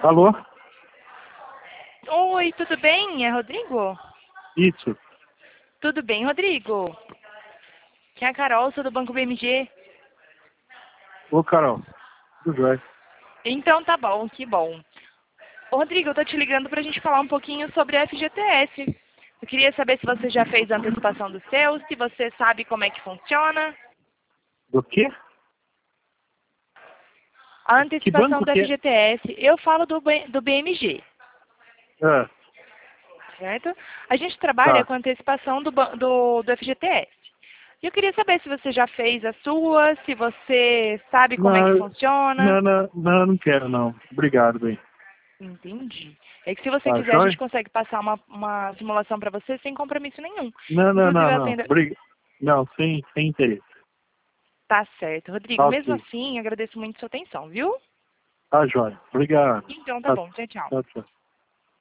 Alô? Oi, tudo bem? É Rodrigo? Isso. Tudo bem, Rodrigo? Que é a Carol, sou do Banco BMG. Ô, Carol. Tudo jóia. Então tá bom, que bom. Ô, Rodrigo, eu tô te ligando pra gente falar um pouquinho sobre a FGTS. Eu queria saber se você já fez a antecipação do seu, se você sabe como é que funciona. Do quê? A Que antecipação banco da que é? FGTS, eu falo do BMG, Ah, certo? A gente trabalha tá. com antecipação do FGTS. E eu queria saber se você já fez a sua, se você sabe como é que Não, funciona. não quero não. Obrigado, bem. Entendi. É que se você Tá quiser, a gente jóia? consegue passar uma simulação para você sem compromisso nenhum. Inclusive, eu Não. atendo... Não, sem interesse. Tá certo. Rodrigo, Tá mesmo ok. assim, agradeço muito sua atenção, viu? Tá jóia. Obrigado. Então tá Tá, bom. Tchau, tchau. tchau, tchau.